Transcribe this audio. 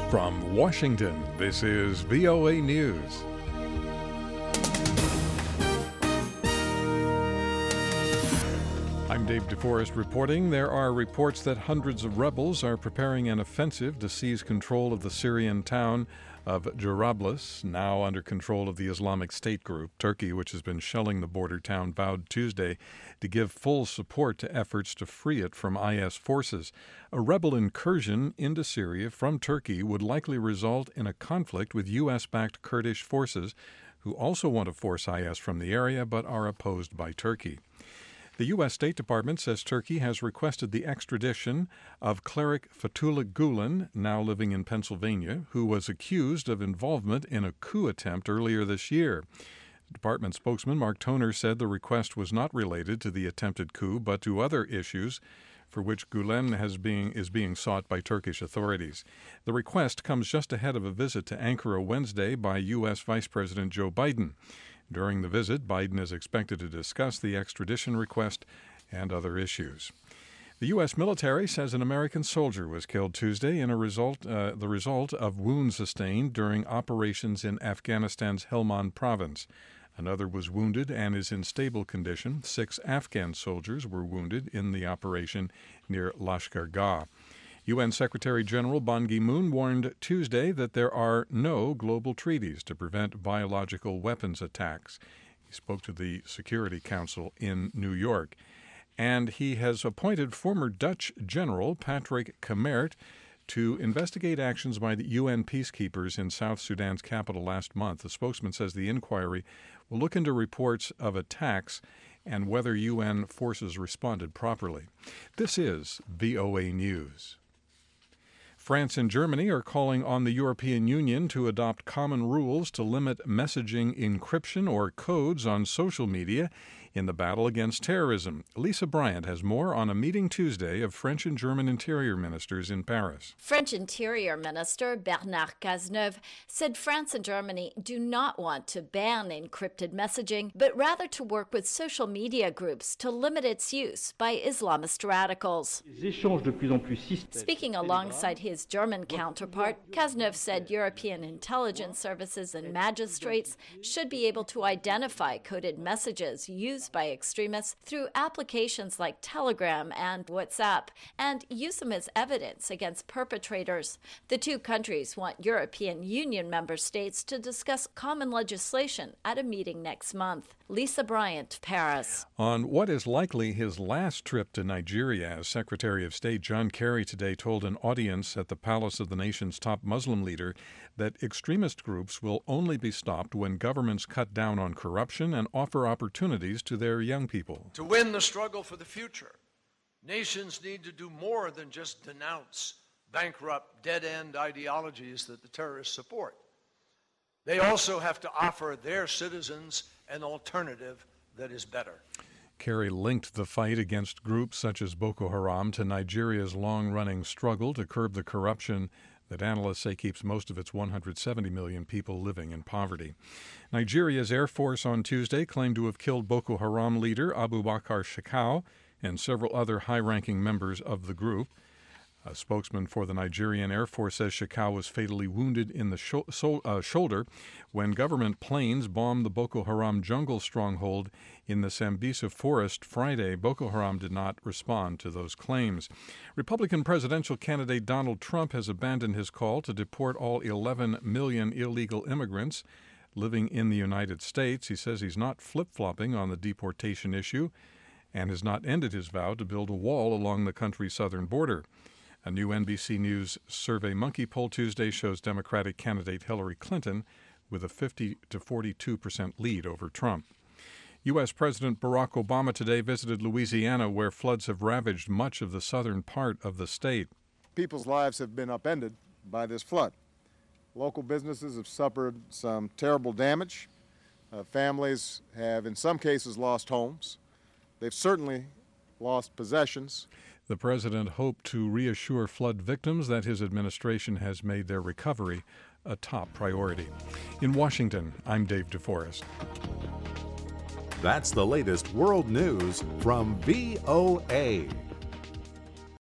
From Washington, this is VOA News. I'm Dave DeForest reporting. There are reports that hundreds of rebels are preparing an offensive to seize control of the Syrian town of Jarablus, now under control of the Islamic State group. Turkey, which has been shelling the border town, vowed Tuesday to give full support to efforts to free it from IS forces. A rebel incursion into Syria from Turkey would likely result in a conflict with U.S.-backed Kurdish forces, who also want to force IS from the area but are opposed by Turkey. The U.S. State Department says Turkey has requested the extradition of cleric Fethullah Gulen, now living in Pennsylvania, who was accused of involvement in a coup attempt earlier this year. Department spokesman Mark Toner said the request was not related to the attempted coup, but to other issues for which Gulen is being sought by Turkish authorities. The request comes just ahead of a visit to Ankara Wednesday by U.S. Vice President Joe Biden. During the visit, Biden is expected to discuss the extradition request and other issues. The U.S. military says an American soldier was killed Tuesday in the result of wounds sustained during operations in Afghanistan's Helmand province. Another was wounded and is in stable condition. 6 Afghan soldiers were wounded in the operation near Lashkar Gah. UN Secretary General Ban Ki-moon warned Tuesday that there are no global treaties to prevent biological weapons attacks. He spoke to the Security Council in New York. And he has appointed former Dutch General Patrick Kammert to investigate actions by the UN peacekeepers in South Sudan's capital last month. The spokesman says the inquiry will look into reports of attacks and whether UN forces responded properly. This is VOA News. France and Germany are calling on the European Union to adopt common rules to limit messaging encryption or codes on social media in the battle against terrorism. Lisa Bryant has more on a meeting Tuesday of French and German interior ministers in Paris. French Interior Minister Bernard Cazeneuve said France and Germany do not want to ban encrypted messaging, but rather to work with social media groups to limit its use by Islamist radicals. Speaking alongside his German counterpart, Cazeneuve said European intelligence services and magistrates should be able to identify coded messages used by extremists through applications like Telegram and WhatsApp and use them as evidence against perpetrators. The two countries want European Union member states to discuss common legislation at a meeting next month. Lisa Bryant, Paris. On what is likely his last trip to Nigeria, as Secretary of State John Kerry today told an audience at the palace of the nation's top Muslim leader that extremist groups will only be stopped when governments cut down on corruption and offer opportunities to their young people. To win the struggle for the future, nations need to do more than just denounce bankrupt, dead-end ideologies that the terrorists support. They also have to offer their citizens an alternative that is better. Kerry linked the fight against groups such as Boko Haram to Nigeria's long-running struggle to curb the corruption that analysts say keeps most of its 170 million people living in poverty. Nigeria's Air Force on Tuesday claimed to have killed Boko Haram leader Abu Bakr Shekau and several other high-ranking members of the group. A spokesman for the Nigerian Air Force says Shekau was fatally wounded in the shoulder when government planes bombed the Boko Haram jungle stronghold in the Sambisa forest Friday. Boko Haram did not respond to those claims. Republican presidential candidate Donald Trump has abandoned his call to deport all 11 million illegal immigrants living in the United States. He says he's not flip-flopping on the deportation issue and has not ended his vow to build a wall along the country's southern border. A new NBC News SurveyMonkey poll Tuesday shows Democratic candidate Hillary Clinton with a 50 to 42% lead over Trump. U.S. President Barack Obama today visited Louisiana, where floods have ravaged much of the southern part of the state. People's lives have been upended by this flood. Local businesses have suffered some terrible damage. Families have, in some cases, lost homes. They've certainly lost possessions. The president hoped to reassure flood victims that his administration has made their recovery a top priority. In Washington, I'm Dave DeForest. That's the latest world news from VOA.